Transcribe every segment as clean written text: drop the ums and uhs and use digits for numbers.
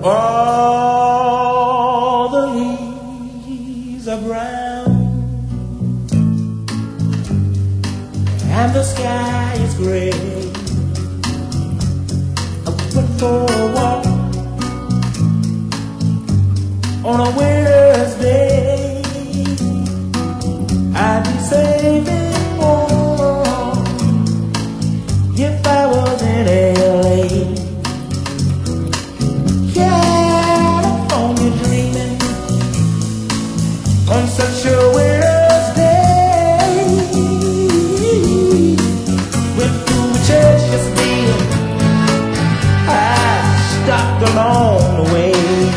All the leaves are brown and the sky is gray. I went for a walk on a winter's day. I'd be safe and warm if I was in LA. California dreaming on such a winter's day. Went through Chesterfield, I stopped along the way.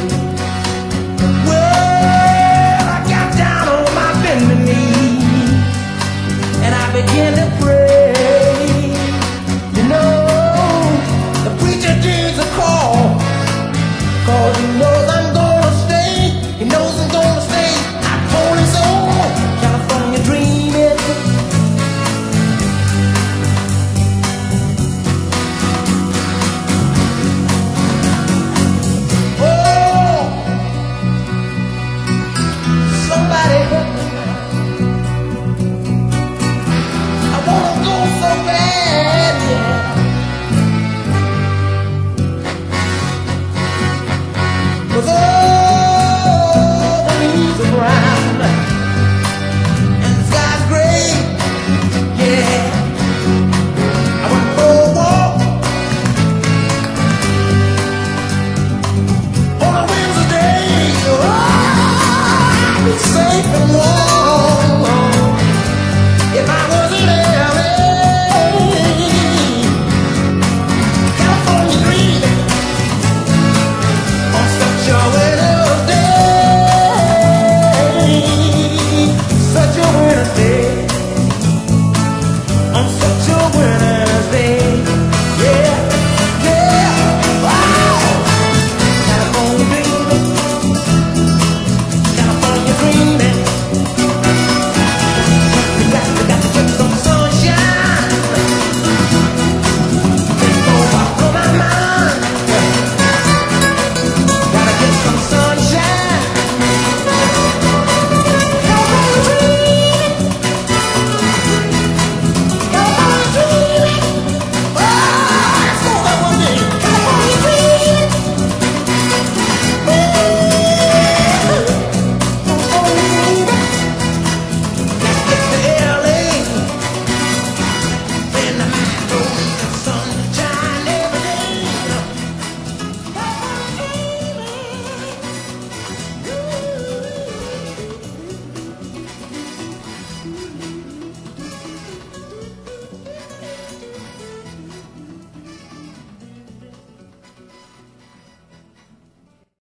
Well, I got down on my bending knee and I began to pray. You know, the preacher gives a call, 'cause he knows I'm gonna stay. He knows I'm gonna stay. I told him so. California dreaming. Oh, somebody help me now. I wanna go so bad, yeah. Was